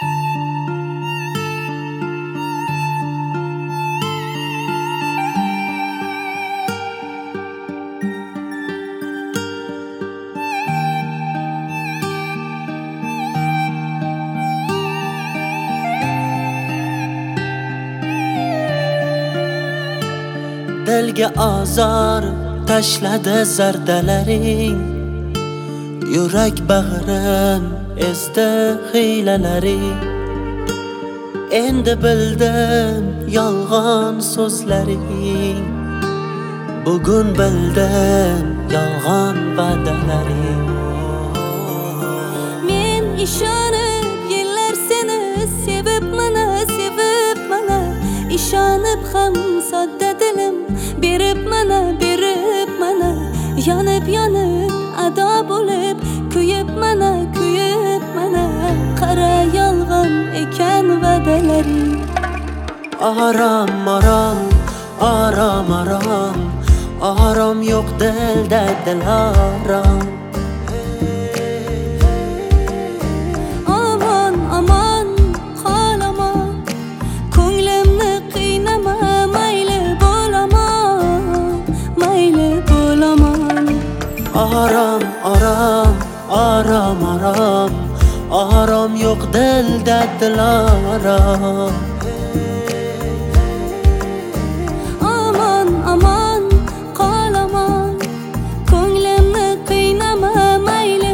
Dilga azor tashladi zardalaring, yurak bag'rim ezdi hiylalaring. Endi bildim yolg'on so'zlaring, bugun bildim yolg'on va'dalaring. Men ishonib yillar seni sevib mana ishonib ham sodda dilim berib mana yonib ado bo'lib kuyib mana qara yolg'on ekan va'dalaring. Orom yo'q dilda dilorom. Omon qolama, ko'nglimni qiynama, mayli bo'laman. Orom yo'q dilda dilorom. Omon qolama, ko'nglimni qiynama, mayli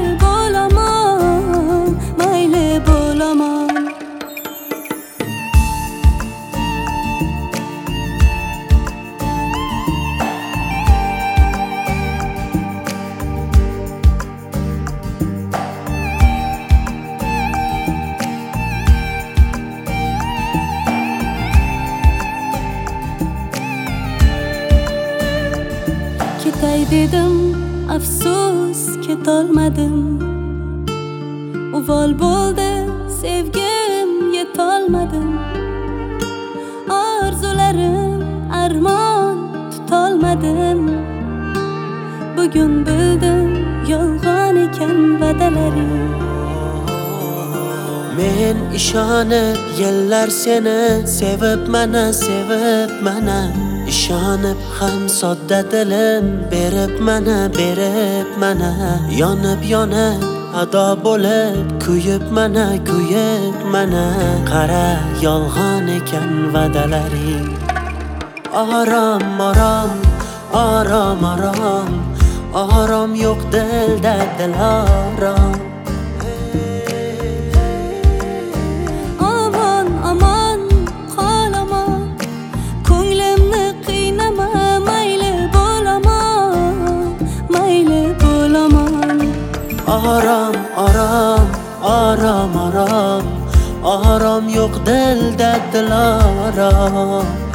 bo'laman. Ketay dedim, afsus ketolmadim. Uvol bo'ldi sevgim, yetolmadim. Orzularim armon tutolmadim. Bugun bildim yolg'on ekan va'dalaring. Men ishonib yillar seni sevib mana ishonib ham sodda dilim berib mana yonib ado bo'lib kuyib mana qara yolg'on ekan va'dalaring. Orom yo'q dilda dilorom. Omon qolama, ko'nglimni qiynama, mayli bo'laman. Orom yo'q dilda dilorom.